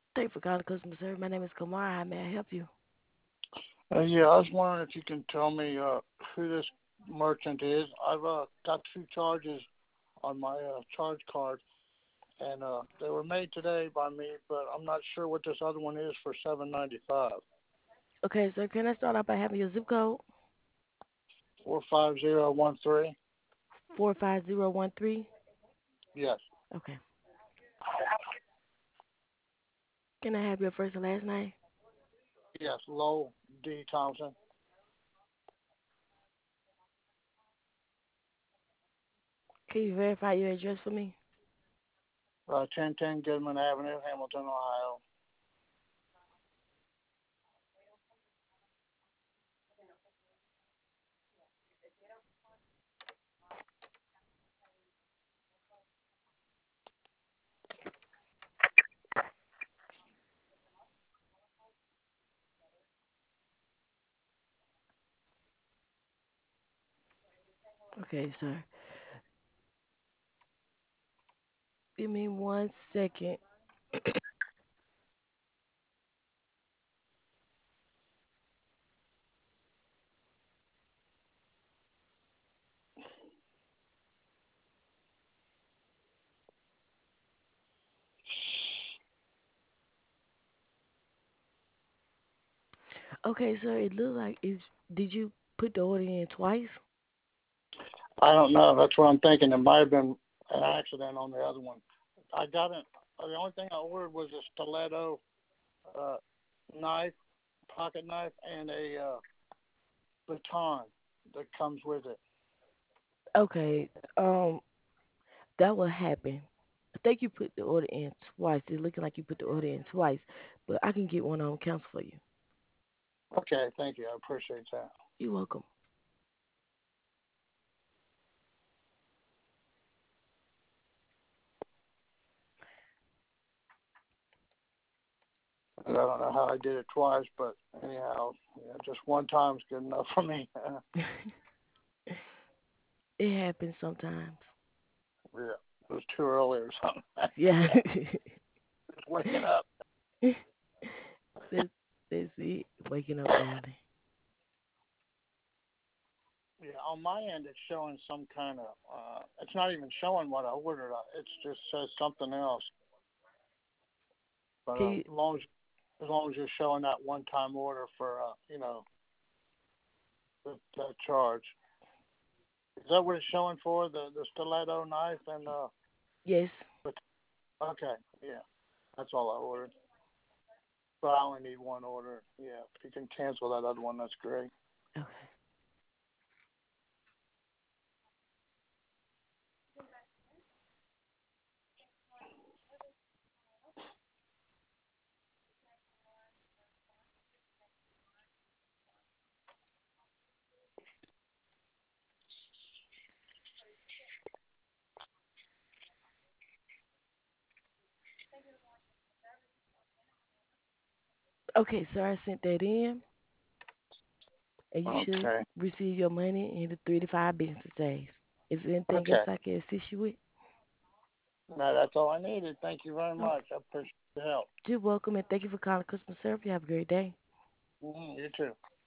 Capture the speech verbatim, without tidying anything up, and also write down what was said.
Thank you for calling customer service. My name is Kamar. How may I help you? Uh, yeah, I was wondering if you can tell me uh, who this merchant is. I've uh, got two charges on my uh, charge card, and uh, they were made today by me, but I'm not sure what this other one is for seven ninety five. Okay, sir, can I start off by having your zip code? Four five zero one three. four five zero one three. Yes, Okay. Can I have your first and last name? yes, Lowell D Thompson, Can you verify your address for me? uh, ten ten Goodman Avenue, Hamilton, Ohio. Okay, sir. Give me one second. Okay, sir, it looks like it's. Did you put the order in twice? I don't know. That's what I'm thinking. It might have been an accident on the other one. I got it. The only thing I ordered was a stiletto uh, knife, pocket knife, and a uh, baton that comes with it. Okay, um, that will happen. I think you put the order in twice. It's looking like you put the order in twice, but I can get one on cancel for you. Okay, thank you. I appreciate that. You're welcome. I don't know how I did it twice, but anyhow, yeah, just one time's good enough for me. It happens sometimes. Yeah, it was too early or something. Yeah. Just waking up. that's that's it. Waking up early. Yeah, on my end, it's showing some kind of. Uh, it's not even showing what I ordered. It just says something else. But Can uh, you, as long as as long as you're showing that one-time order for, uh, you know, the, the charge. Is that what it's showing for? The the stiletto knife and uh. yes. But okay, yeah, that's all I ordered. But I only need one order. Yeah, if you can cancel that other one, that's great. Okay. Okay, sir, I sent that in, and you should Okay. receive your money in the three to five business days. Is there anything else Okay. I can assist you with? No, that's all I needed. Thank you very Okay. much. I appreciate the help. You're welcome, and thank you for calling customer service. You have a great day. Mm, you too.